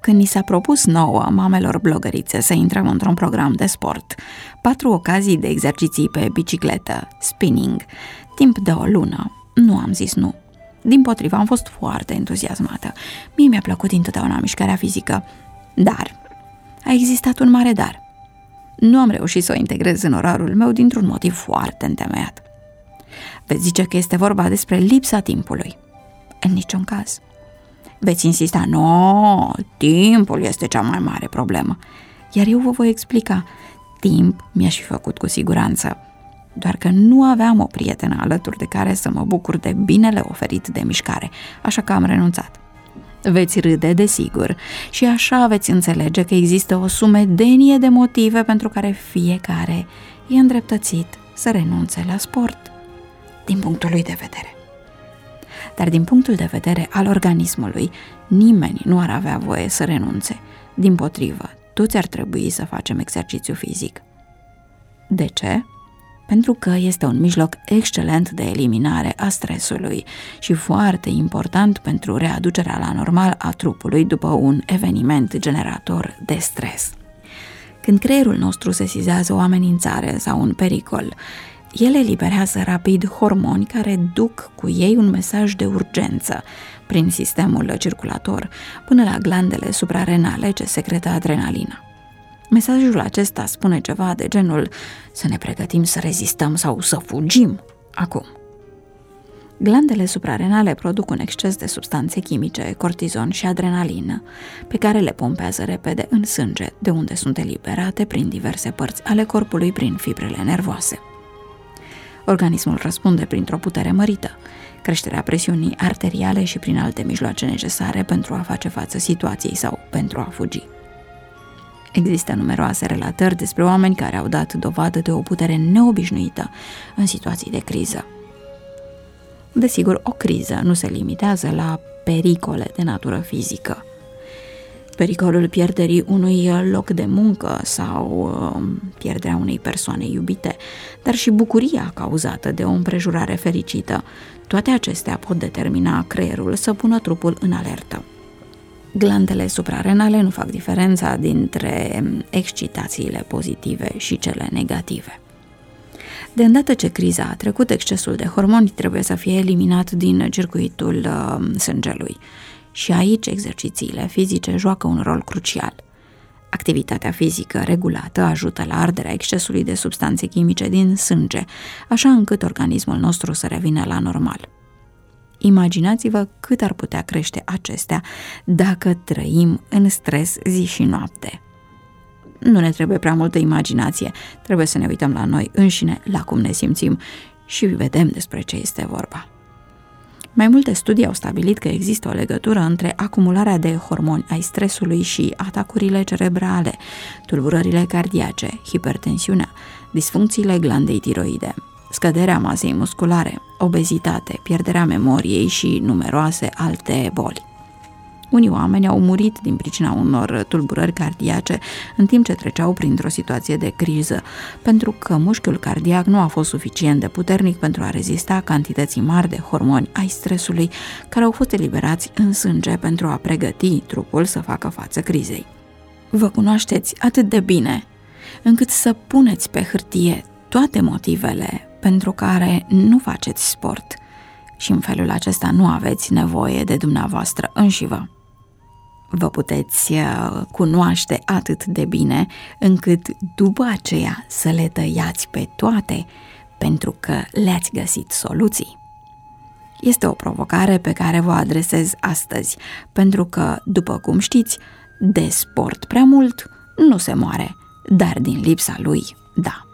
Când ni s-a propus nouă, mamelor blogărițe, să intrăm într-un program de sport, 4 ocazii de exerciții pe bicicletă, spinning, timp de o lună, nu am zis nu. Dimpotrivă, am fost foarte entuziasmată. Mie mi-a plăcut întotdeauna mișcarea fizică, dar a existat un mare dar. Nu am reușit să o integrez în orarul meu dintr-un motiv foarte întemeiat. Veți zice că este vorba despre lipsa timpului. În niciun caz. Veți insista, no, timpul este cea mai mare problemă. Iar eu vă voi explica. Timp mi-aș fi făcut cu siguranță, doar că nu aveam o prietenă alături de care să mă bucur de binele oferit de mișcare, așa că am renunțat. Veți râde, desigur, și așa veți înțelege că există o sumedenie de motive pentru care fiecare e îndreptățit să renunțe la sport, din punctul lui de vedere. Dar din punctul de vedere al organismului, nimeni nu ar avea voie să renunțe. Dimpotrivă, toți ar trebui să facem exercițiu fizic. De ce? Pentru că este un mijloc excelent de eliminare a stresului și foarte important pentru readucerea la normal a trupului după un eveniment generator de stres. Când creierul nostru sesizează o amenințare sau un pericol, el eliberează rapid hormoni care duc cu ei un mesaj de urgență prin sistemul circulator până la glandele suprarenale ce secretă adrenalină. Mesajul acesta spune ceva de genul să ne pregătim să rezistăm sau să fugim acum. Glandele suprarenale produc un exces de substanțe chimice, cortizon și adrenalină, pe care le pompează repede în sânge, de unde sunt eliberate prin diverse părți ale corpului prin fibrele nervoase. Organismul răspunde printr-o putere mărită, creșterea presiunii arteriale și prin alte mijloace necesare pentru a face față situației sau pentru a fugi. Există numeroase relatări despre oameni care au dat dovadă de o putere neobișnuită în situații de criză. Desigur, o criză nu se limitează la pericole de natură fizică. Pericolul pierderii unui loc de muncă sau pierderea unei persoane iubite, dar și bucuria cauzată de o împrejurare fericită, toate acestea pot determina creierul să pună trupul în alertă. Glandele suprarenale nu fac diferența dintre excitațiile pozitive și cele negative. De îndată ce criza a trecut, excesul de hormoni trebuie să fie eliminat din circuitul sângelui. Și aici exercițiile fizice joacă un rol crucial. Activitatea fizică regulată ajută la arderea excesului de substanțe chimice din sânge, așa încât organismul nostru să revină la normal. Imaginați-vă cât ar putea crește acestea dacă trăim în stres zi și noapte. Nu ne trebuie prea multă imaginație, trebuie să ne uităm la noi înșine, la cum ne simțim și vedem despre ce este vorba. Mai multe studii au stabilit că există o legătură între acumularea de hormoni ai stresului și atacurile cerebrale, tulburările cardiace, hipertensiunea, disfuncțiile glandei tiroide, scăderea masei musculare, obezitate, pierderea memoriei și numeroase alte boli. Unii oameni au murit din pricina unor tulburări cardiace în timp ce treceau printr-o situație de criză, pentru că mușchiul cardiac nu a fost suficient de puternic pentru a rezista cantității mari de hormoni ai stresului care au fost eliberați în sânge pentru a pregăti trupul să facă față crizei. Vă cunoașteți atât de bine încât să puneți pe hârtie toate motivele pentru care nu faceți sport și în felul acesta nu aveți nevoie de dumneavoastră înșivă. Vă puteți cunoaște atât de bine încât după aceea să le tăiați pe toate pentru că le-ați găsit soluții. Este o provocare pe care vă adresez astăzi, pentru că, după cum știți, de sport prea mult nu se moare, dar din lipsa lui, da.